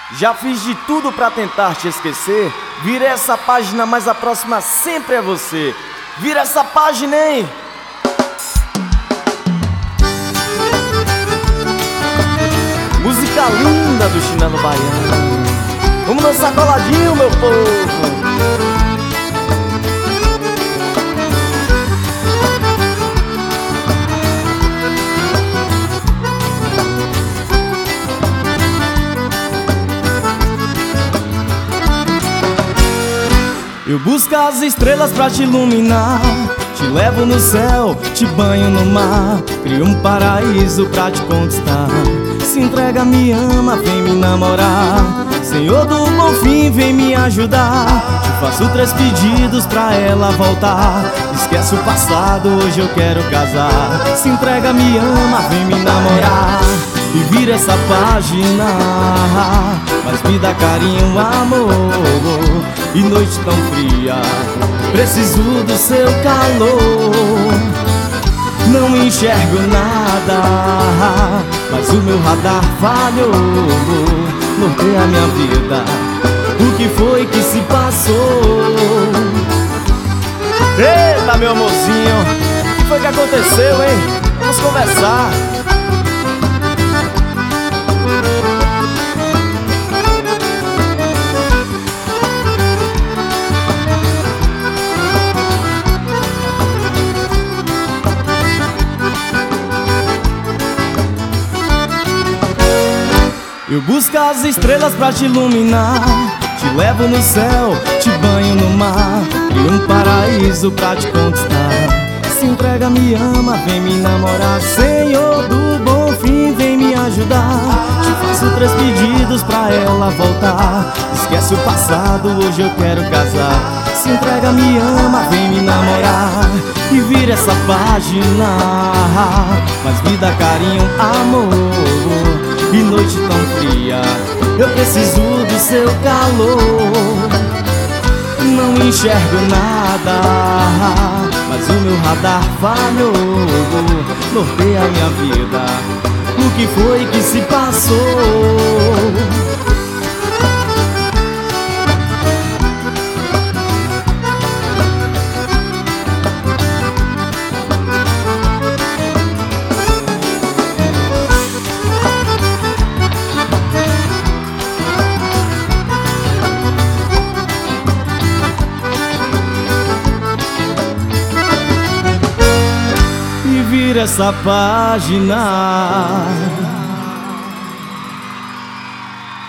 Já fiz de tudo pra tentar te esquecer. Vira essa página, mas a próxima sempre é você. Vira essa página, hein? Música linda do chinelo baiano. Vamos dançar coladinho, meu povo. Eu busco as estrelas pra te iluminar, te levo no céu, te banho no mar, crio um paraíso pra te conquistar. Se entrega, me ama, vem me namorar. Senhor do bom fim, vem me ajudar. Te faço 3 pedidos pra ela voltar. Esquece o passado, hoje eu quero casar. Se entrega, me ama, vem me namorar. E vira essa página, mas me dá carinho, amor. E noite tão fria, preciso do seu calor. Não enxergo nada, mas o meu radar falhou. Norteia a minha vida, o que foi que se passou? Eita, meu amorzinho, o que foi que aconteceu, hein? Vamos conversar. Eu busco as estrelas pra te iluminar, te levo no céu, te banho no mar, crio um paraíso pra te conquistar. Se entrega, me ama, vem me namorar. Senhor do bom fim, vem me ajudar. Te faço 3 pedidos pra ela voltar. Esquece o passado, hoje eu quero casar. Se entrega, me ama, vem me namorar. E vira essa página, mas me dá carinho, amor. E noite tão fria, eu preciso do seu calor. Não enxergo nada, mas o meu radar falhou. Norteia a minha vida, o que foi que se passou? Vira essa página,